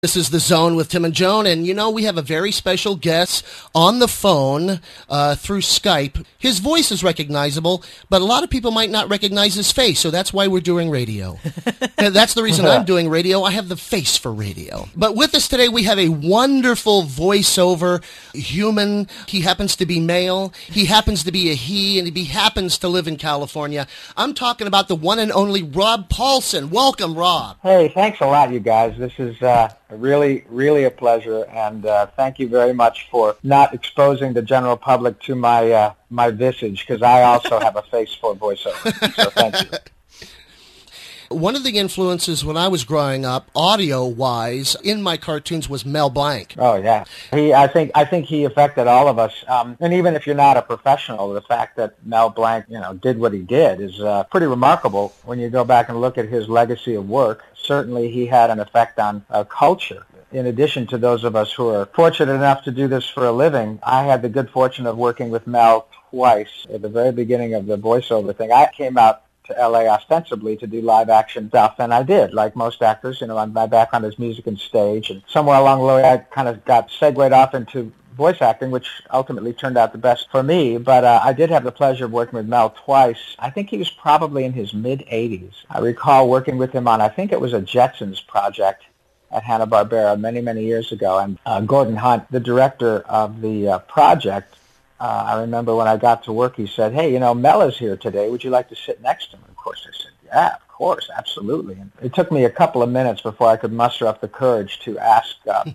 This is The Zone with Tim and Joan, and we have a very special guest on the phone through Skype. His voice is recognizable, but a lot of people might not recognize his face, so that's why we're doing radio. And that's the reason I'm doing radio. I have the face for radio. But with us today, we have a wonderful voiceover human. He happens to be male. He happens to be a he, and he happens to live in California. I'm talking about the one and only Rob Paulsen. Welcome, Rob. Hey, thanks a lot, you guys. This is really a pleasure, and thank you very much for not exposing the general public to my my visage, because I also have a face for voiceover, so thank you. One of the influences when I was growing up, audio-wise, in my cartoons was Mel Blanc. Oh yeah, I think he affected all of us. And even if you're not a professional, the fact that Mel Blanc, did what he did is pretty remarkable when you go back and look at his legacy of work. Certainly, he had an effect on culture. In addition to those of us who are fortunate enough to do this for a living, I had the good fortune of working with Mel twice at the very beginning of the voiceover thing. I came out to L.A. ostensibly to do live action stuff, and I did, like most actors. My background is music and stage, and somewhere along the way I kind of got segued off into voice acting, which ultimately turned out the best for me. But I did have the pleasure of working with Mel twice. I think he was probably in his mid-80s. I recall working with him on, I think it was a Jetsons project at Hanna-Barbera many years ago, and Gordon Hunt, the director of the project, I remember when I got to work, he said, "Hey, Mel is here today. Would you like to sit next to him?" And of course, I said, "Yeah, of course, absolutely." And it took me a couple of minutes before I could muster up the courage to ask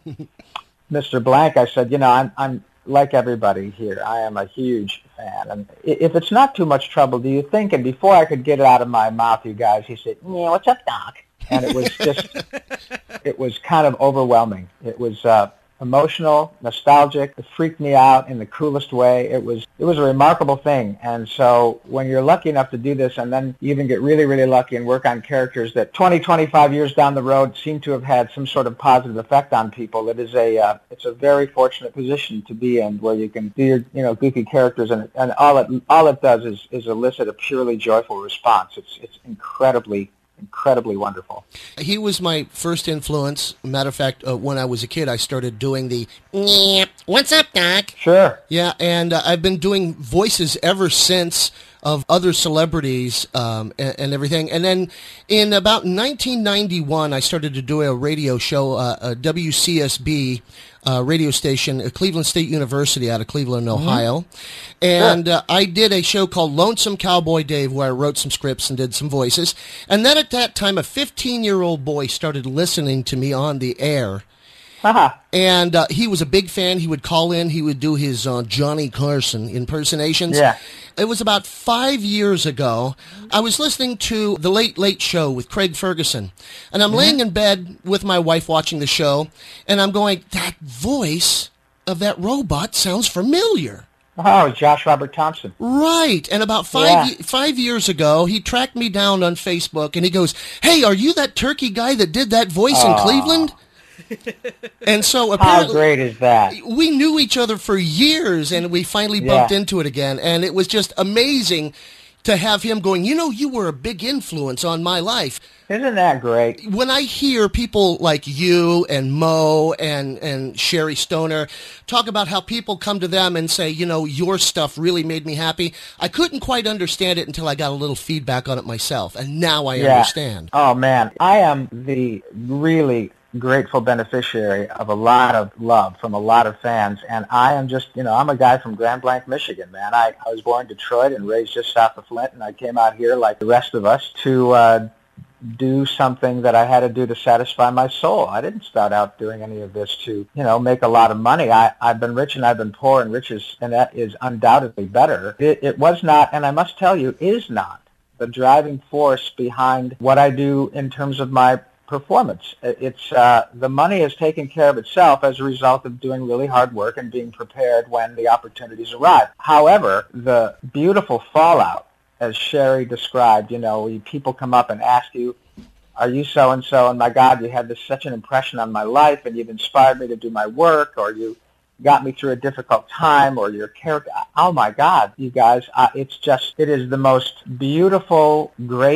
Mr. Blanc. I said, I'm like everybody here. I am a huge fan. And if it's not too much trouble, do you think? And before I could get it out of my mouth, you guys, he said, "Yeah, what's up, Doc?" And it was just, it was kind of overwhelming. It was emotional, nostalgic. It freaked me out in the coolest way. It was a remarkable thing. And so when you're lucky enough to do this, and then you even get really lucky and work on characters that 25 years down the road seem to have had some sort of positive effect on people, it's a very fortunate position to be in, where you can do your goofy characters, and all it does is elicit a purely joyful response. It's incredibly wonderful. He was my first influence. Matter of fact, when I was a kid, I started doing the "What's up, Doc?" Sure. Yeah, and I've been doing voices ever since of other celebrities and everything. And then in about 1991, I started to do a radio show, a WCSB radio station at Cleveland State University out of Cleveland, Ohio. And I did a show called Lonesome Cowboy Dave, where I wrote some scripts and did some voices. And then at that time, a 15-year-old boy started listening to me on the air. And he was a big fan. He would call in. He would do his Johnny Carson impersonations. Yeah. It was about 5 years ago. I was listening to The Late Late Show with Craig Ferguson. And I'm laying in bed with my wife watching the show. And I'm going, that voice of that robot sounds familiar. Oh, Josh Robert Thompson. Right. And about 5 years ago, he tracked me down on Facebook. And he goes, "Hey, are you that turkey guy that did that voice in Cleveland?" And so apparently, how great is that? We knew each other for years, and we finally bumped into it again, and it was just amazing to have him going, you were a big influence on my life. Isn't that great? When I hear people like you and Mo and Sherry Stoner talk about how people come to them and say, your stuff really made me happy, I couldn't quite understand it until I got a little feedback on it myself, and now I understand. Oh, man. I am the really grateful beneficiary of a lot of love from a lot of fans, and I am just, I'm a guy from Grand Blanc, Michigan, man. I was born in Detroit and raised just south of Flint, and I came out here like the rest of us to do something that I had to do to satisfy my soul. I didn't start out doing any of this to, make a lot of money. I've been rich and I've been poor, and and that is undoubtedly better. It was not, and I must tell you, is not the driving force behind what I do in terms of my performance. It's the money is taken care of itself as a result of doing really hard work and being prepared when the opportunities arrive. However, the beautiful fallout, as Sherry described, people come up and ask you, "Are you so-and-so?" And my God, you had such an impression on my life, and you've inspired me to do my work, or you got me through a difficult time, or your character. Oh my God, you guys, it is the most beautiful gravy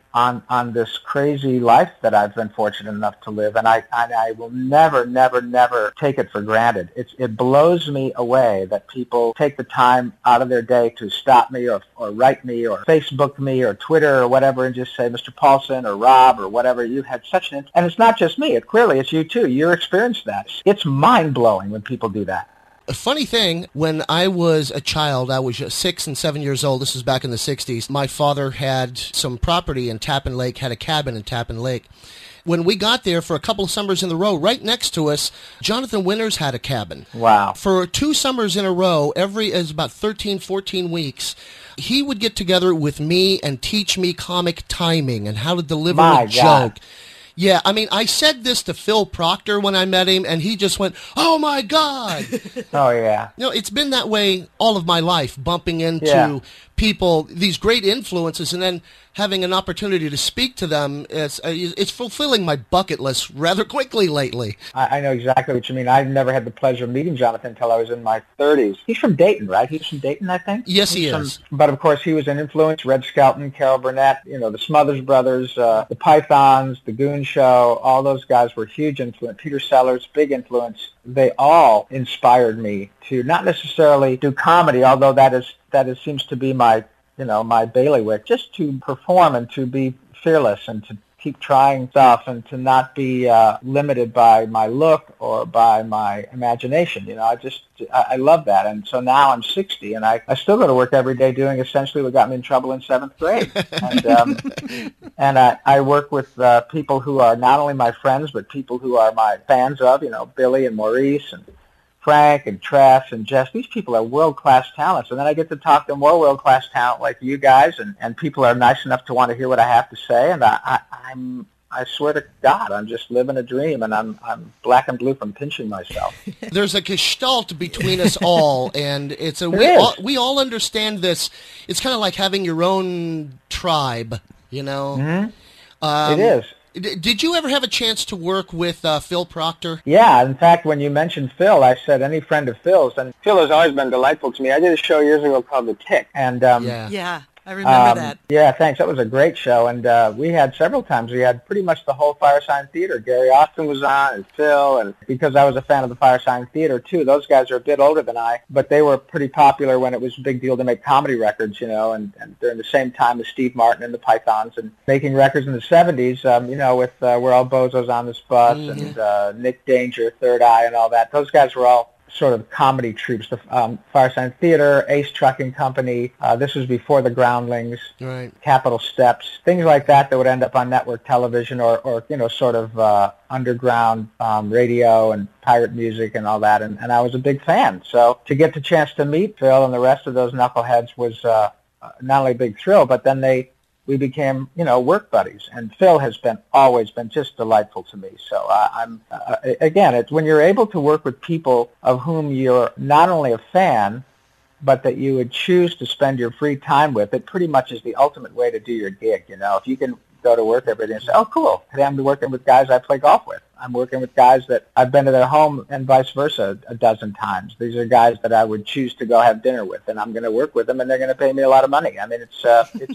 on this crazy life that I've been fortunate enough to live, and I will never, never, never take it for granted. It blows me away that people take the time out of their day to stop me or write me or Facebook me or Twitter or whatever and just say, Mr. Paulson or Rob or whatever, you've had such an... And it's not just me. Clearly it's you too. You're experienced that. It's mind-blowing when people do that. A funny thing, when I was a child, I was 6 and 7 years old, this was back in the 60s, my father had some property in Tappan Lake, had a cabin in Tappan Lake. When we got there for a couple of summers in a row, right next to us, Jonathan Winters had a cabin. Wow. For 2 summers in a row, as about 13, 14 weeks, he would get together with me and teach me comic timing and how to deliver a joke. Yeah, I mean, I said this to Phil Proctor when I met him, and he just went, "Oh, my God." Oh, yeah. It's been that way all of my life, bumping into people, these great influences, and then having an opportunity to speak to them. It's fulfilling my bucket list rather quickly lately. I know exactly what you mean. I've never had the pleasure of meeting Jonathan until I was in my 30s. He's from Dayton, right? He's from Dayton, I think? Yes, he is. But, of course, he was an influence. Red Skelton, Carol Burnett, the Smothers Brothers, the Pythons, the Goon Show, all those guys were huge influence. Peter Sellers, big influence. They all inspired me to not necessarily do comedy, although that seems to be my bailiwick, just to perform and to be fearless and to keep trying stuff and to not be limited by my look or by my imagination. I love that. And so now I'm 60 and I still go to work every day doing essentially what got me in trouble in 7th grade. And I work with people who are not only my friends, but people who are my fans of, Billy and Maurice and Frank and Tress and Jess. These people are world-class talents. And then I get to talk to more world-class talent like you guys, and people are nice enough to want to hear what I have to say. And I swear to God, I'm just living a dream, and I'm black and blue from pinching myself. There's a gestalt between us all, and we all understand this. It's kind of like having your own tribe, Mm-hmm. It is. Did you ever have a chance to work with Phil Proctor? Yeah, in fact, when you mentioned Phil, I said any friend of Phil's, and Phil has always been delightful to me. I did a show years ago called The Tick, and yeah, I remember that. Yeah, thanks. That was a great show, and we had several times. We had pretty much the whole Firesign Theater. Gary Austin was on, and Phil, and because I was a fan of the Firesign Theater too. Those guys are a bit older than I, but they were pretty popular when it was a big deal to make comedy records, and during the same time as Steve Martin and the Pythons, and making records in the 70s, with We're All Bozos on This Bus, and Nick Danger, Third Eye, and all that. Those guys were all sort of comedy troupes, the Firesign Theater, Ace Trucking Company. This was before the Groundlings, right. Capitol Steps, things like that would end up on network television or sort of underground radio and pirate music and all that. And I was a big fan. So to get the chance to meet Phil and the rest of those knuckleheads was not only a big thrill, but then we became, work buddies. And Phil has always been just delightful to me. So again, it's when you're able to work with people of whom you're not only a fan, but that you would choose to spend your free time with, it pretty much is the ultimate way to do your gig. If you can go to work every day and say, oh, cool, today I'm working with guys I play golf with. I'm working with guys that I've been to their home and vice versa a dozen times. These are guys that I would choose to go have dinner with, and I'm going to work with them, and they're going to pay me a lot of money. I mean, it's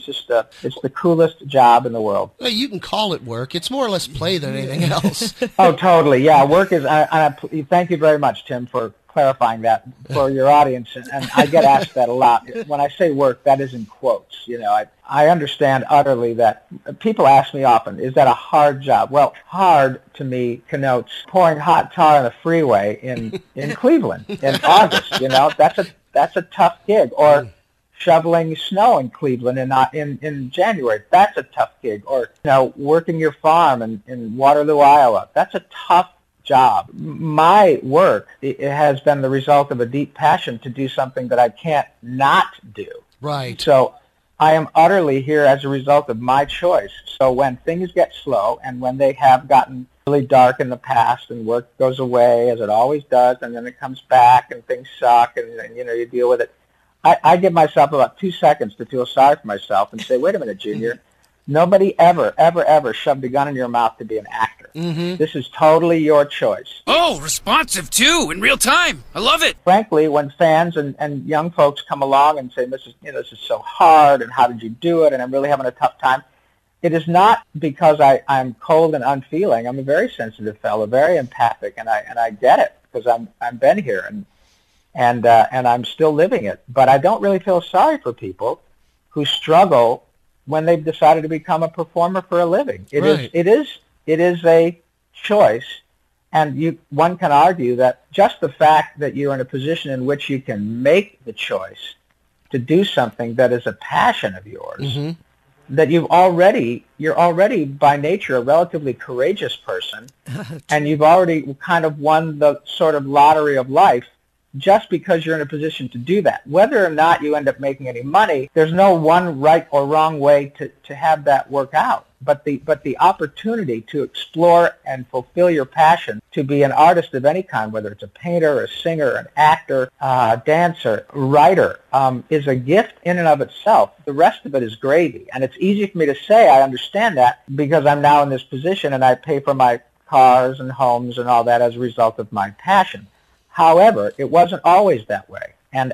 the coolest job in the world. Well, you can call it work. It's more or less play than anything else. Oh, totally. Yeah, work is. Thank you very much, Tim, for clarifying that for your audience, and I get asked that a lot. When I say work, that is in quotes. I understand utterly that people ask me often, is that a hard job? Well, hard to me connotes pouring hot tar on a freeway in Cleveland in August. That's a tough gig. Or shoveling snow in Cleveland in January. That's a tough gig. Or working your farm in Waterloo, Iowa. That's a tough job. My work, it has been the result of a deep passion to do something that I can't not do. Right. So I am utterly here as a result of my choice. So when things get slow and when they have gotten really dark in the past and work goes away, as it always does, and then it comes back and things suck and you deal with it, I give myself about 2 seconds to feel sorry for myself and say, wait a minute, Junior, nobody ever, ever, ever shoved a gun in your mouth to be an actor. Mm-hmm. This is totally your choice. Oh, responsive, too, in real time. I love it. Frankly, when fans and young folks come along and say, this is so hard, and how did you do it, and I'm really having a tough time, it is not because I'm cold and unfeeling. I'm a very sensitive fellow, very empathic, and I get it because I'm been here and I'm still living it. But I don't really feel sorry for people who struggle when they've decided to become a performer for a living. It is a choice, and one can argue that just the fact that you're in a position in which you can make the choice to do something that is a passion of yours, that you're already by nature a relatively courageous person, and you've already kind of won the sort of lottery of life just because you're in a position to do that. Whether or not you end up making any money, there's no one right or wrong way to have that work out. But the opportunity to explore and fulfill your passion, to be an artist of any kind, whether it's a painter, a singer, an actor, dancer, writer, is a gift in and of itself. The rest of it is gravy. And it's easy for me to say I understand that because I'm now in this position and I pay for my cars and homes and all that as a result of my passion. However, it wasn't always that way. And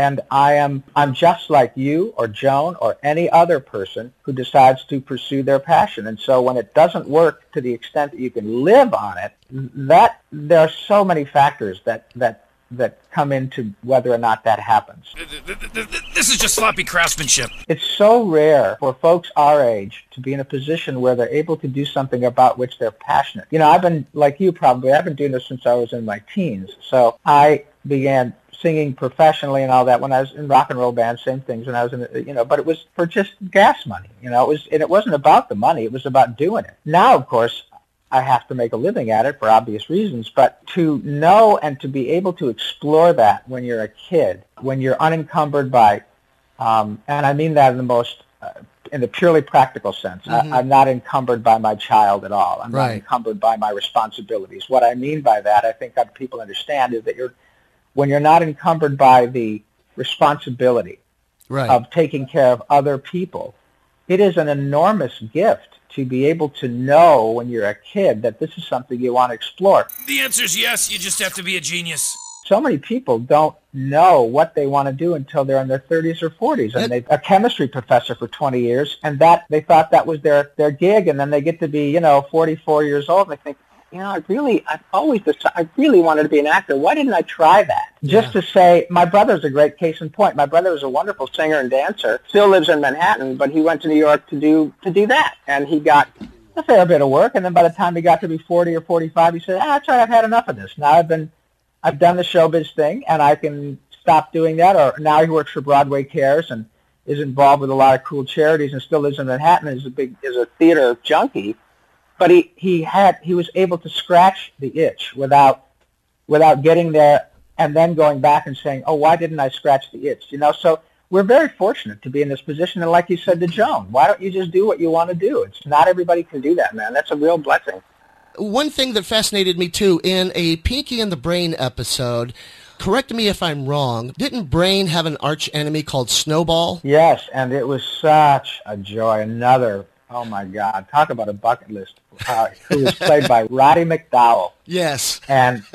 I'm just like you or Joan or any other person who decides to pursue their passion. And so when it doesn't work to the extent that you can live on it, that there are so many factors that come into whether or not that happens. This is just sloppy craftsmanship. It's so rare for folks our age to be in a position where they're able to do something about which they're passionate. You know, I've been, like you probably, I've been doing this since I was in my teens. So I began singing professionally and all that when I was in rock and roll bands, same things when I was in, but it was for just gas money, it wasn't about the money, it was about doing it. Now, of course, I have to make a living at it for obvious reasons, but to know and to be able to explore that when you're a kid, when you're unencumbered by, and I mean that in the most, in the purely practical sense. I'm not encumbered by my child at all. I'm not encumbered by my responsibilities. What I mean by that, I think that people understand, is that when you're not encumbered by the responsibility of taking care of other people, it is an enormous gift to be able to know when you're a kid that this is something you want to explore. The answer is yes. You just have to be a genius. So many people don't know what they want to do until they're in their 30s or 40s. And they're a chemistry professor for 20 years, and that they thought that was their gig, and then they get to be, 44 years old, and they think, I really wanted to be an actor. Why didn't I try that? Just to say, my brother's a great case in point. My brother was a wonderful singer and dancer, still lives in Manhattan, but he went to New York to do that. And he got a fair bit of work, and then by the time he got to be 40 or 45, he said, that's all right, I've had enough of this. Now I've done the showbiz thing, and I can stop doing that. Or now he works for Broadway Cares and is involved with a lot of cool charities and still lives in Manhattan, is a theater junkie. But he was able to scratch the itch without getting there and then going back and saying, oh, why didn't I scratch the itch? So we're very fortunate to be in this position. And like you said to Joan, why don't you just do what you want to do? It's not everybody can do that, man. That's a real blessing. One thing that fascinated me, too, in a Pinky and the Brain episode, correct me if I'm wrong, didn't Brain have an arch enemy called Snowball? Yes, and it was such a joy. Oh, my God. Talk about a bucket list. Who was played by Roddy McDowall. Yes. And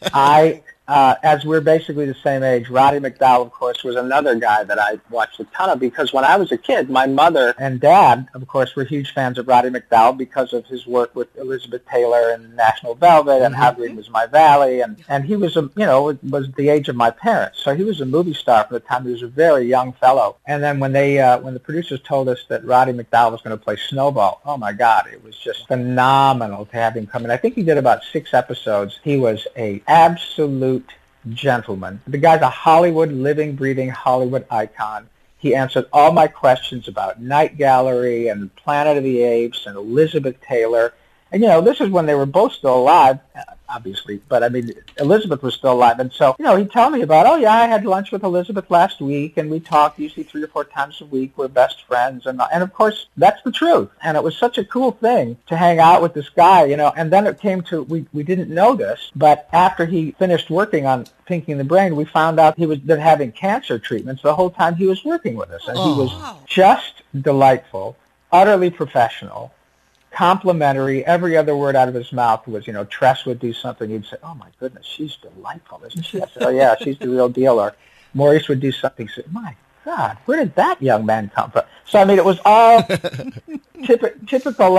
as we're basically the same age, Roddy McDowall, of course, was another guy that I watched a ton of because when I was a kid, my mother and dad, of course, were huge fans of Roddy McDowall because of his work with Elizabeth Taylor and National Velvet and How Green Was My Valley. And he was, it was the age of my parents. So he was a movie star from the time he was a very young fellow. And then when the producers told us that Roddy McDowall was going to play Snowball, oh, my God, it was just phenomenal to have him come in. I think he did about 6 episodes. He was a absolute gentleman. The guy's a Hollywood, living, breathing Hollywood icon. He answered all my questions about Night Gallery and Planet of the Apes and Elizabeth Taylor. And, this is when they were both still alive, obviously, but, Elizabeth was still alive. And so, he'd tell me about, oh, yeah, I had lunch with Elizabeth last week, and we talked usually 3 or 4 times a week. We're best friends. And of course, that's the truth. And it was such a cool thing to hang out with this guy, And then it came to, we didn't know this, but after he finished working on Pinky and the Brain, we found out he was been having cancer treatments the whole time he was working with us. And he was just delightful, utterly professional, complimentary. Every other word out of his mouth was, Tress would do something. He'd say, oh, my goodness, she's delightful, isn't she? I said, oh, yeah, she's the real deal. Or Maurice would do something. He'd say, my God, where did that young man come from? So, I mean, it was all typical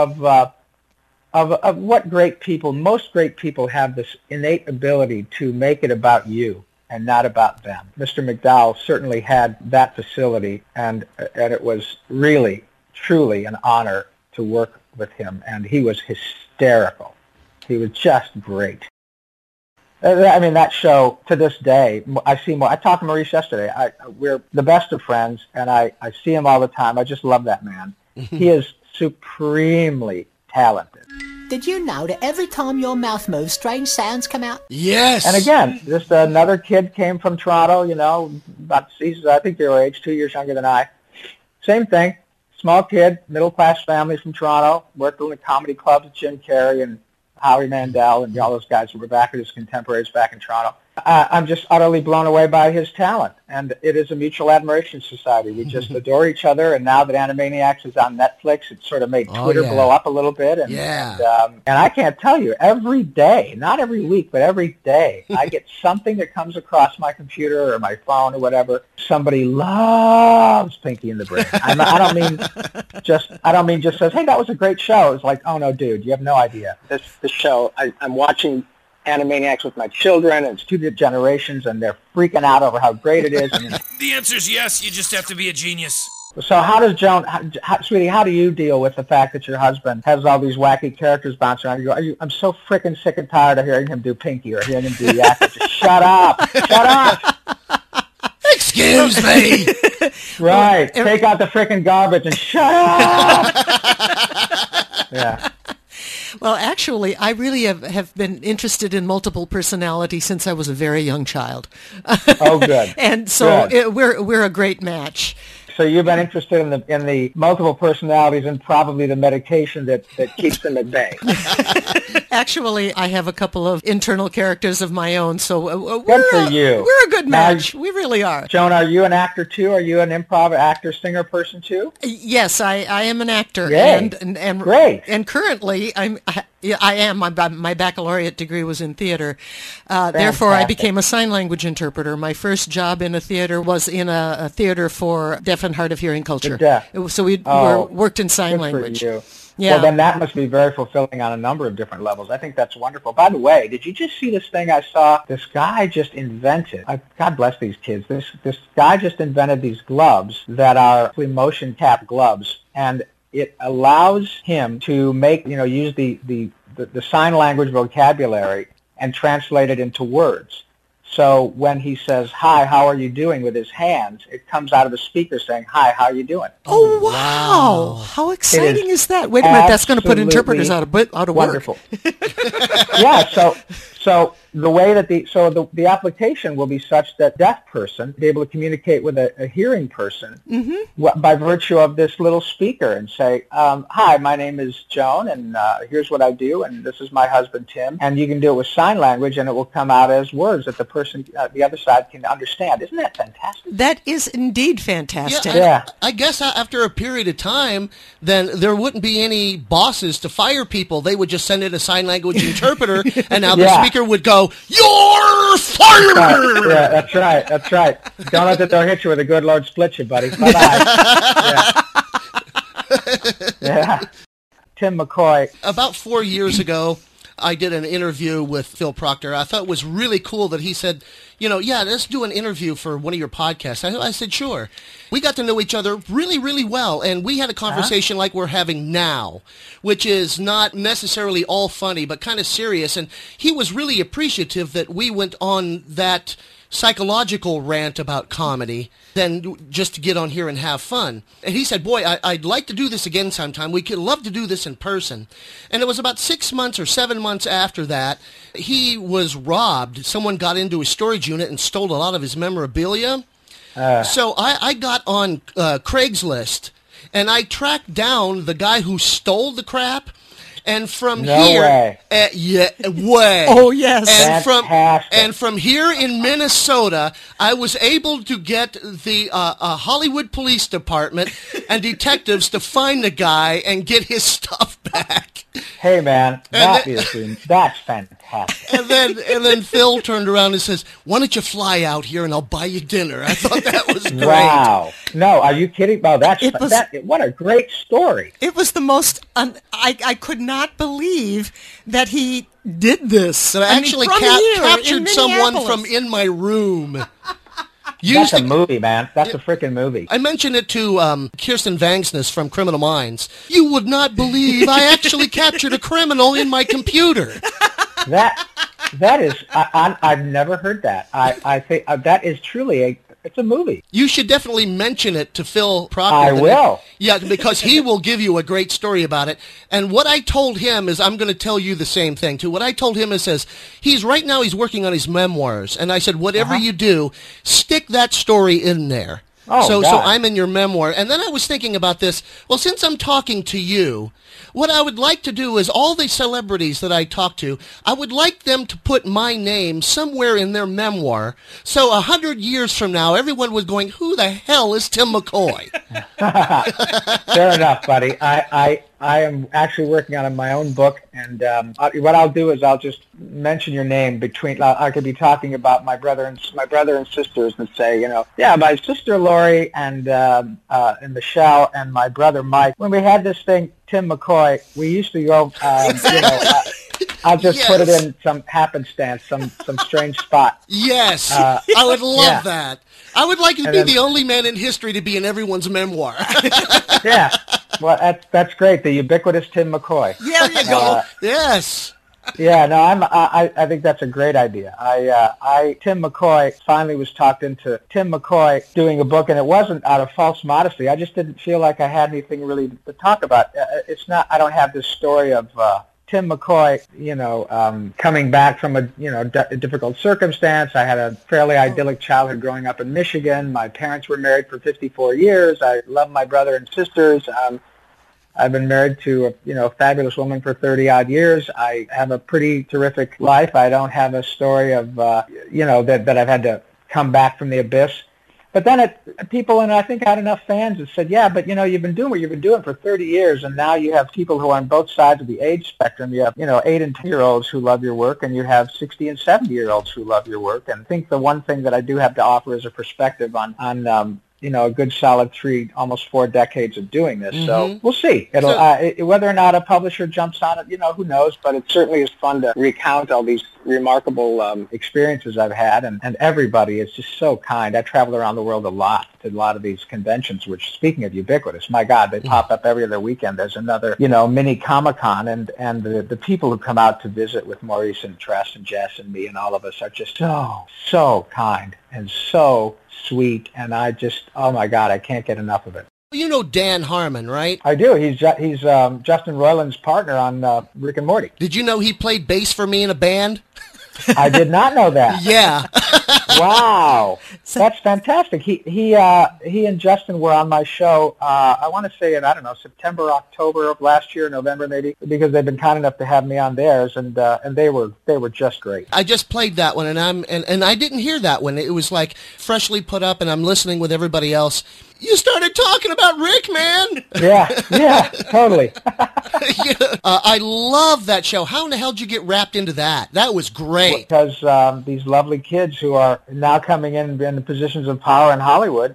of what most great people have this innate ability to make it about you and not about them. Mr. McDowell certainly had that facility, and it was really, truly an honor to work with him, and he was hysterical. He was just great. I mean, that show, to this day, I talked to Maurice yesterday. We're the best of friends, and I see him all the time. I just love that man. He is supremely talented. Did you know that every time your mouth moves, strange sounds come out? Yes. And again, just another kid came from Toronto, I think they were age 2 years younger than I. Same thing. Small kid, middle-class family from Toronto, worked in the comedy clubs with Jim Carrey and Howie Mandel and all those guys who were back at his contemporaries back in Toronto. I'm just utterly blown away by his talent, and it is a mutual admiration society. We just adore each other, and now that Animaniacs is on Netflix, it sort of made Twitter blow up a little bit. And I can't tell you, every day, not every week, but every day, I get something that comes across my computer or my phone or whatever. Somebody loves Pinky and the Brain. I don't mean just says, hey, that was a great show. It's like, oh no, dude, you have no idea. This show, I'm watching Animaniacs with my children, and it's 2 generations, and they're freaking out over how great it is. The answer's yes, you just have to be a genius. So how does Joan, sweetie, how do you deal with the fact that your husband has all these wacky characters bouncing around? You go, I'm so freaking sick and tired of hearing him do Pinky or hearing him do Yakko. Just shut up. Shut up. Excuse me. Right. Take out the freaking garbage and shut up. Yeah. Well, actually, I really have been interested in multiple personality since I was a very young child. Oh, good. And so we're a great match. So you've been interested in the multiple personalities and probably the medication that keeps them at bay. Actually, I have a couple of internal characters of my own, so good for you. We're a good match. We really are. Joan, are you an actor too? Are you an improv actor, singer person too? Yes, I am an actor. Yay. And great. And currently, I am. My baccalaureate degree was in theater. Therefore, I became a sign language interpreter. My first job in a theater was in a theater for deaf and hard of hearing culture. So we worked in sign language. For you. Yeah. Well, then that must be very fulfilling on a number of different levels. I think that's wonderful. By the way, did you just see this thing I saw? This guy just invented, God bless these kids, this guy just invented these gloves that are motion cap gloves, and it allows him to make, use the sign language vocabulary and translate it into words. So when he says, hi, how are you doing with his hands, it comes out of the speaker saying, hi, how are you doing? Oh, wow. How exciting is that? Wait a minute, that's going to put interpreters out of wonderful. work. Yeah, so the way that the application will be such that deaf person be able to communicate with a hearing person by virtue of this little speaker and say, hi, my name is Joan, and here's what I do, and this is my husband, Tim. And you can do it with sign language, and it will come out as words that the person, the other side can understand. Isn't that fantastic? That is indeed fantastic. Yeah. I guess after a period of time, then there wouldn't be any bosses to fire people. They would just send in a sign language interpreter, and now the speaker would go, "You're fired!" Yeah, that's right. Don't let the door hit you with a good Lord split you, buddy. Bye-bye. Yeah. Tim McCoy. About 4 years ago, I did an interview with Phil Proctor. I thought it was really cool that he said, let's do an interview for one of your podcasts. I said, sure. We got to know each other really, really well, and we had a conversation like we're having now, which is not necessarily all funny, but kind of serious. And he was really appreciative that we went on that psychological rant about comedy than just to get on here and have fun. And he said, boy, I'd like to do this again sometime. We could love to do this in person. And it was about 6 months or 7 months after that, he was robbed. Someone got into his storage unit and stole a lot of his memorabilia. So I got on Craigslist, and I tracked down the guy who stole the crap. And from way. Oh, yes. And from here in Minnesota, I was able to get the Hollywood Police Department and detectives to find the guy and get his stuff back. Hey, man, that's fantastic. And then Phil turned around and says, "Why don't you fly out here and I'll buy you dinner?" I thought that was great. Wow. No, are you kidding? Oh, what a great story. It was the most, I could not believe that he did this. So I actually captured someone from in my room. That's a movie, man. That's a freaking movie. I mentioned it to Kirsten Vangsness from Criminal Minds. You would not believe I actually captured a criminal in my computer. That is, I've never heard that. I think that is truly it's a movie. You should definitely mention it to Phil Proctor. I will. Yeah, because he will give you a great story about it. And what I told him is, I'm going to tell you the same thing too. What I told him is, he's working on his memoirs. And I said, whatever you do, stick that story in there. So I'm in your memoir. And then I was thinking about this. Well, since I'm talking to you, what I would like to do is all the celebrities that I talk to, I would like them to put my name somewhere in their memoir. So 100 years from now, everyone was going, who the hell is Tim McCoy? Fair enough, buddy. I am actually working on my own book, and what I'll do is I'll just mention your name between. I could be talking about my brother and sisters, and say, my sister Lori and Michelle and my brother Mike. When we had this thing, Tim McCoy, we used to go. I'll just put it in some happenstance, some strange spot. Yes, I would love that. I would like to be the only man in history to be in everyone's memoir. Yeah. Well, that's great. The ubiquitous Tim McCoy. Yeah, there you go. Yes. Yeah, no, I think that's a great idea. Tim McCoy finally was talked into Tim McCoy doing a book, and it wasn't out of false modesty. I just didn't feel like I had anything really to talk about. It's not. I don't have this story of Tim McCoy, coming back from a difficult circumstance. I had a fairly idyllic childhood growing up in Michigan. My parents were married for 54 years. I love my brother and sisters. I've been married to a fabulous woman for 30-odd years. I have a pretty terrific life. I don't have a story of, that I've had to come back from the abyss. But then people, and I think I had enough fans that said, yeah, but, you've been doing what you've been doing for 30 years, and now you have people who are on both sides of the age spectrum. You have, 8 and 10-year-olds who love your work, and you have 60 and 70-year-olds who love your work. And I think the one thing that I do have to offer is a perspective on a good solid almost 4 decades of doing this. Mm-hmm. So we'll see. Whether or not a publisher jumps on it, who knows? But it certainly is fun to recount all these remarkable experiences I've had, and everybody is just so kind. I travel around the world a lot to a lot of these conventions, which, speaking of ubiquitous, my God, they pop up every other weekend. There's another, mini Comic-Con, and the people who come out to visit with Maurice and Tress and Jess and me and all of us are just so kind and so sweet, and I just, oh my God, I can't get enough of it. You know Dan Harmon, right? I do. He's Justin Roiland's partner on Rick and Morty. Did you know he played bass for me in a band? I did not know that. Yeah. Wow, that's fantastic. He and Justin were on my show. I want to say in September, October of last year, November maybe, because they've been kind enough to have me on theirs, and they were just great. I just played that one, and I didn't hear that one. It was like freshly put up, and I'm listening with everybody else. You started talking about Rick, man. Yeah, totally. I love that show. How in the hell did you get wrapped into that? That was great. Because these lovely kids who are now coming in the positions of power in Hollywood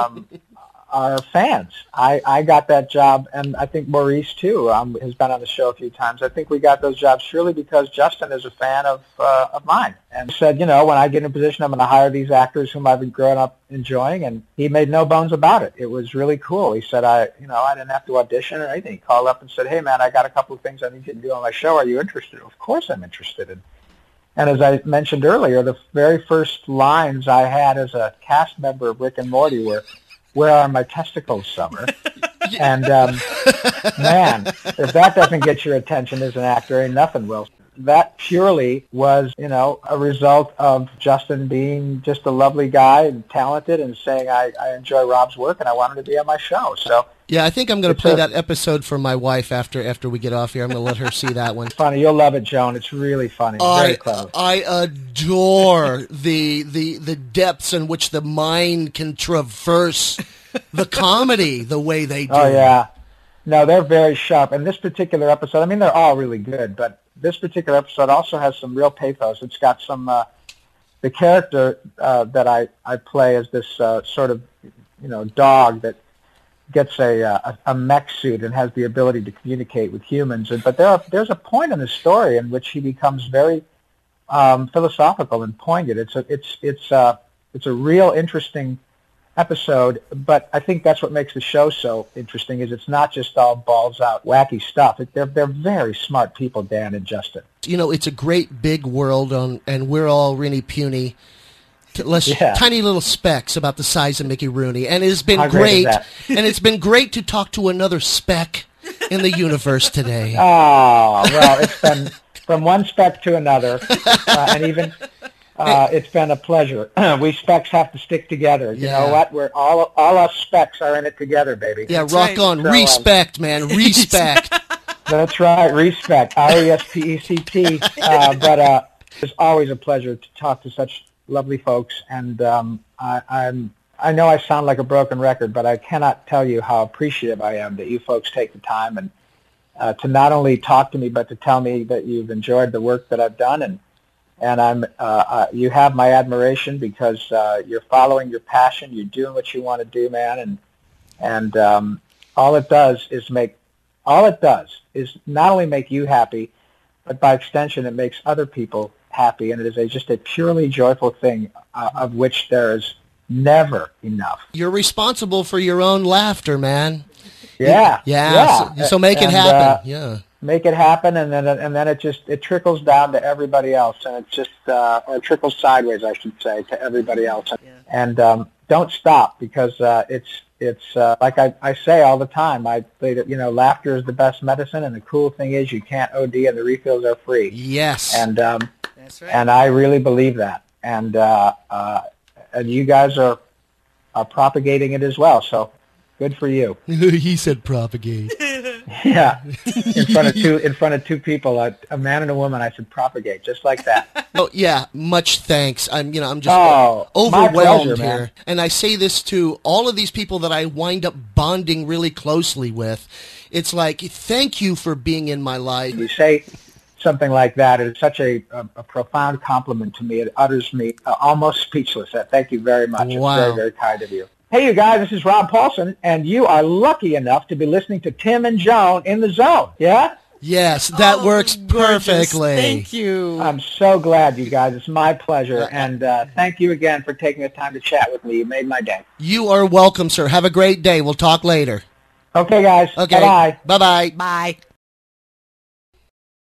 are fans. I got that job, and I think Maurice, too, has been on the show a few times. I think we got those jobs surely because Justin is a fan of mine, and said, when I get in a position, I'm going to hire these actors whom I've been growing up enjoying, and he made no bones about it. It was really cool. He said, I didn't have to audition or anything. He called up and said, hey, man, I got a couple of things I need you to do on my show. Are you interested? Of course I'm interested. And as I mentioned earlier, the very first lines I had as a cast member of Rick and Morty were, "Where are my testicles, Summer?" And, man, if that doesn't get your attention as an actor, ain't nothing will. That purely was, a result of Justin being just a lovely guy and talented and saying, I enjoy Rob's work and I want him to be on my show. So yeah, I think I'm going to play that episode for my wife after we get off here. I'm going to let her see that one. Funny. You'll love it, Joan. It's really funny. Very clever. I adore the depths in which the mind can traverse the comedy the way they do. Oh, yeah. No, they're very sharp. And this particular episode, I mean, they're all really good, but this particular episode also has some real pathos. It's got some, the character that I play as this sort of, dog that gets a mech suit and has the ability to communicate with humans. But there's a point in the story in which he becomes very philosophical and poignant. It's a real interesting episode, but I think that's what makes the show so interesting. Is it's not just all balls out wacky stuff. They're very smart people, Dan and Justin. It's a great big world, and we're all really puny. Tiny little specks about the size of Mickey Rooney, and it has been great. And it's been great to talk to another speck in the universe today. Oh, well, it's been from one speck to another, and even it's been a pleasure. We specks have to stick together. You know what? We're all us specks are in it together, baby. Yeah, rock on. So, respect, man. Respect. That's right. Respect. RESPECT. But it's always a pleasure to talk to such lovely folks, and I know I sound like a broken record, but I cannot tell you how appreciative I am that you folks take the time and to not only talk to me, but to tell me that you've enjoyed the work that I've done, and I'm you have my admiration because you're following your passion, you're doing what you want to do, man, and all it does is not only make you happy, but by extension, it makes other people happy, and it is just a purely joyful thing of which there is never enough. You're responsible for your own laughter, man. Yeah. So make it happen. Make it happen, and then it trickles down to everybody else, and it's just or it trickles sideways, I should say, to everybody else. Yeah. And don't stop, because it's like I say all the time. I say that laughter is the best medicine, and the cool thing is you can't OD, and the refills are free. Yes. And that's right. And I really believe that, and you guys are propagating it as well. So good for you. He said propagate. Yeah, in front of two people, a man and a woman. I said propagate, just like that. Oh yeah, much thanks. I'm just overwhelmed pleasure, here, man. and I say this to all of these people that I wind up bonding really closely with. It's like, thank you for being in my life. You say something like that, it's such a profound compliment to me. It utters me almost speechless. Thank you very much. Wow. It's very, very kind of you. Hey, you guys, this is Rob Paulson, and you are lucky enough to be listening to Tim and Joan in the Zone. Yeah? Yes, that works perfectly. Thank you. I'm so glad, you guys. It's my pleasure, and thank you again for taking the time to chat with me. You made my day. You are welcome, sir. Have a great day. We'll talk later. Okay, guys. Okay. Bye-bye. Bye-bye. Bye.